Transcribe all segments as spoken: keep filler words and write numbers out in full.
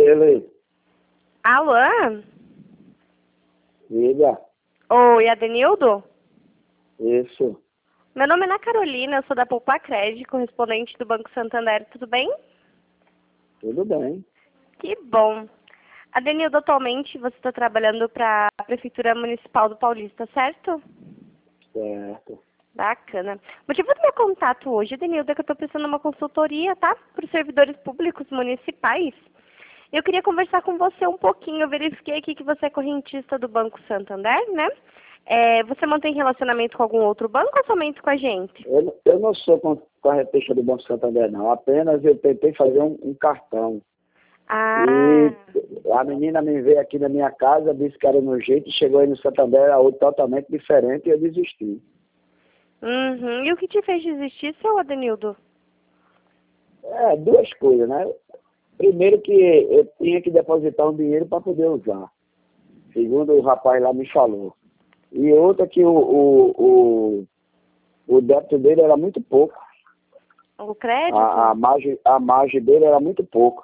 Ele. Alô? Liga. Oi, Adenildo? Isso. Meu nome é Ana Carolina, eu sou da Poupa Crédito, correspondente do Banco Santander, tudo bem? Tudo bem. Que bom. Adenildo, atualmente você está trabalhando para a Prefeitura Municipal do Paulista, certo? Certo. Bacana. O motivo do meu contato hoje, Adenildo, é que eu estou prestando uma consultoria, tá? Para os servidores públicos municipais. Eu queria conversar com você um pouquinho. Eu verifiquei aqui que você é correntista do Banco Santander, né? É, você mantém relacionamento com algum outro banco ou somente com a gente? Eu, eu não sou com, com a repeixa do Banco Santander, não. Apenas eu tentei fazer um, um cartão. Ah, E a menina me veio aqui na minha casa, disse que era no jeito, e chegou aí no Santander, era outro totalmente diferente, e eu desisti. uhum. E o que te fez desistir, seu Adenildo? É, duas coisas, né? Primeiro que eu tinha que depositar um dinheiro para poder usar. Segundo o rapaz lá me falou. E outra que o, o, o, o débito dele era muito pouco. O crédito? A, a, margem, a margem dele era muito pouco.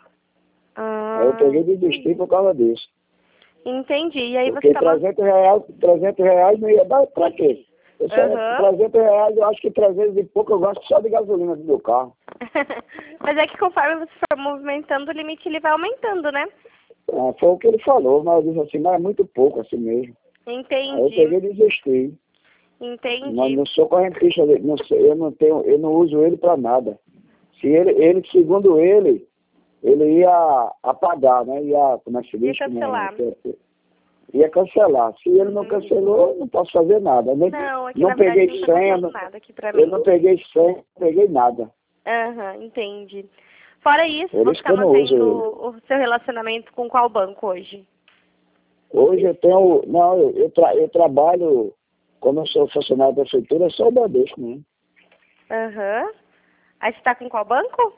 Ah, Aí eu peguei e desisti por causa disso. entendi. E aí Porque você tá... trezentos reais, trezentos reais não ia dar pra quê? Eu só, Uhum. trezentos reais, eu acho que trezentos e pouco eu gasto só de gasolina do meu carro. Mas é que conforme você for movimentando, o limite ele vai aumentando, né? Ah, foi o que ele falou, mas eu disse assim, mas é muito pouco assim mesmo. Aí eu Entendi. peguei e desisti. Mas Entendi. não sou correntista dele, não sei, eu não tenho, eu não uso ele para nada. Se ele, ele, segundo ele, ele ia apagar, né? Ia, como é que se Ia diz? Como cancelar. é, ia cancelar. Se ele não cancelou, eu não posso fazer nada. Nem, Não, aqui não na verdade peguei não tá senha, acontecendo não, nada aqui pra eu mim. não peguei senha, não peguei nada. Aham, entendi. Fora isso, Por você isso que tá eu não uso mantendo ele. o seu relacionamento com qual banco hoje? Hoje eu tenho, não, eu, eu, tra, eu trabalho, como eu sou funcionário da prefeitura, eu sou o Bradesco mesmo. Aham. Aí você tá com qual banco?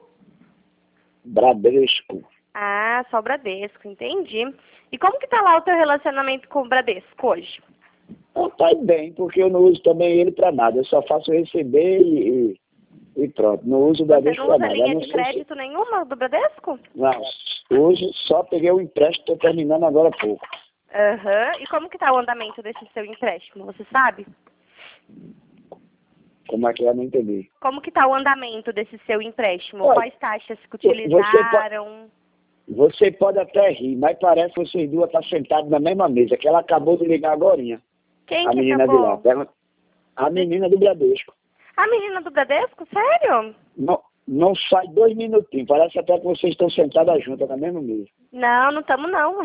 Bradesco. Ah, só o Bradesco, entendi. E como que tá lá o teu relacionamento com o Bradesco hoje? Não tá bem, porque eu não uso também ele para nada. Eu só faço receber e, e, e pronto. Não uso o Você Bradesco não para usa nada. Eu linha não de sei se... crédito nenhuma do Bradesco? Não, hoje só peguei o empréstimo, estou terminando agora há pouco. Aham. E como que tá o andamento desse seu empréstimo, você sabe? Como é que é? Não entendi. Como que tá o andamento desse seu empréstimo? Olha, Quais taxas que você utilizaram? Você pode até rir, mas parece que vocês duas estão sentadas na mesma mesa, que ela acabou de ligar agorinha. Quem A que menina de lá. acabou? Pergunta- A menina do Bradesco. A menina do Bradesco? Sério? Não, não sai dois minutinhos. Parece até que vocês estão sentadas juntas na mesma mesa. Não, não estamos não.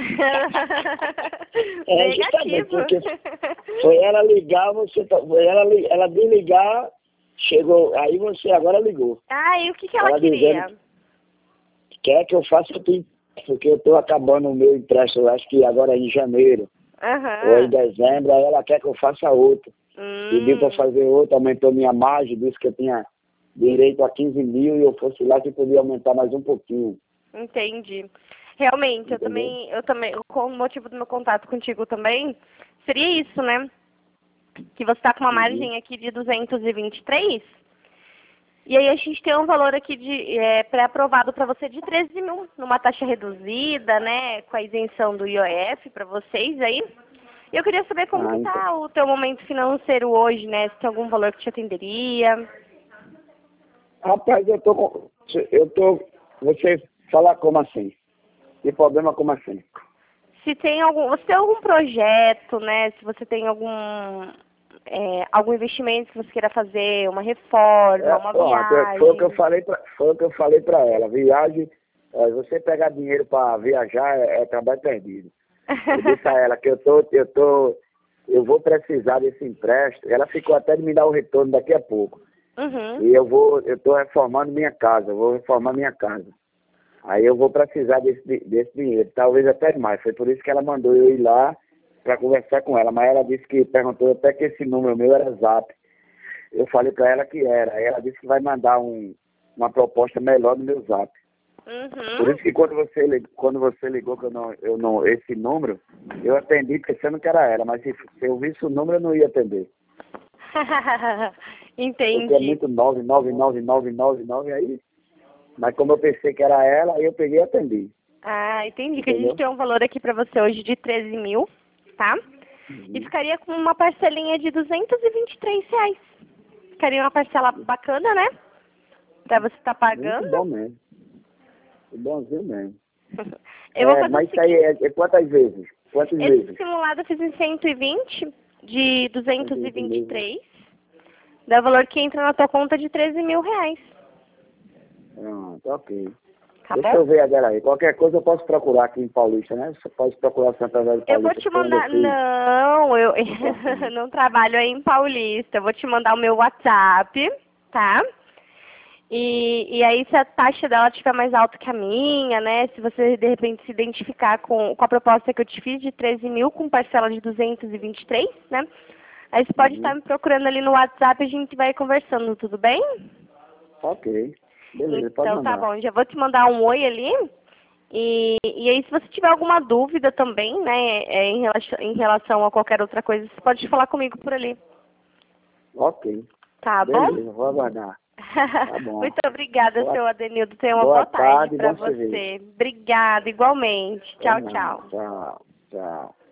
É, justamente, Negativo. porque foi ela ligar, você, tá- foi ela, li- ela desligar, chegou, aí você agora ligou. Ah, e o que, que ela, Ela queria? dizendo que quer que eu faça outro empréstimo, porque eu estou acabando o meu empréstimo, eu acho que agora é em janeiro, ou em Aham. dezembro, aí ela quer que eu faça outro. Pediu para Hum, fazer outro, aumentou minha margem, disse que eu tinha direito a quinze mil e eu fosse lá que podia aumentar mais um pouquinho. entendi. Realmente, eu Entendeu? também, eu também, com o motivo do meu contato contigo também, seria isso, né? Que você está com uma Uhum. margem aqui de duzentos e vinte e três. E aí a gente tem um valor aqui de é, pré-aprovado para você de treze mil, numa taxa reduzida, né? Com a isenção do I O F para vocês aí. E eu queria saber como Ah, que então. tá o teu momento financeiro hoje, né? Se tem algum valor que te atenderia. Rapaz, eu tô com. Eu tô. Você fala como assim? Que problema como assim? Se tem algum, você tem algum projeto, né? Se você tem algum é, algum investimento que você queira fazer, uma reforma, É, uma pronto, é, foi o que eu viagem. falei pra, foi o que eu falei para ela. Viagem, é, você pegar dinheiro para viajar é, é trabalho perdido. Eu disse a ela que eu tô, eu tô, eu vou precisar desse empréstimo. Ela ficou até de me dar o retorno daqui a pouco. Uhum. E eu vou, eu estou reformando minha casa, eu vou reformar minha casa. Aí eu vou precisar desse, desse dinheiro, talvez até mais. Foi por isso que ela mandou eu ir lá para conversar com ela. Mas ela disse que perguntou até que esse número meu era Zap. Eu falei para ela que era. Aí ela disse que vai mandar um, uma proposta melhor no meu Zap. Por Uhum. isso que quando você, lig- quando você ligou que eu não, eu não, esse número, eu atendi pensando que era ela. Mas se, se eu visse o número, eu não ia atender. Porque é Entendi. muito nove nove nove nove nove nove aí. Mas como eu pensei que era ela, aí eu peguei e atendi. Ah, entendi. Que a Entendeu? gente tem um valor aqui pra você hoje de treze mil, tá? Uhum. E ficaria com uma parcelinha de duzentos e vinte e três reais. Ficaria uma parcela bacana, né? Pra você estar Muito pagando. bom mesmo. Muito bonzinho mesmo. Eu vou É, fazer o mas isso aí seguinte. é, é quantas vezes? Quantas Esse vezes? simulado eu fiz em cento e vinte, de duzentos Cento e e vinte vinte e vezes. três. Dá valor que entra na tua conta de treze mil reais. Pronto, ok. Tá Deixa bom? eu ver a dela aí. Qualquer coisa eu posso procurar aqui em Paulista, né? Você pode procurar Santander de Eu vou Paulista, te que foi onde eu mandar. fiz. Não, eu Importante. não trabalho aí em Paulista. Eu vou te mandar o meu WhatsApp, tá? E, e aí, se a taxa dela estiver mais alta que a minha, né? Se você, de repente, se identificar com, com a proposta que eu te fiz de treze mil com parcela de duzentos e vinte e três, né? Aí você pode estar Uhum. me procurando ali no WhatsApp e a gente vai conversando, tudo bem? Ok. Beleza, pode Então tá mandar. bom, já vou te mandar um oi ali. E, e aí, se você tiver alguma dúvida também, né, é, em, relação, em relação a qualquer outra coisa, você pode falar comigo por ali. Ok. Tá bom? Beleza, vou aguardar. Tá bom. Muito obrigada, Boa, seu Adenildo. Tenha uma boa boa tarde tarde e para bom serviço. você. Obrigada, igualmente. Pois Tchau, não. tchau. Tchau. Tchau.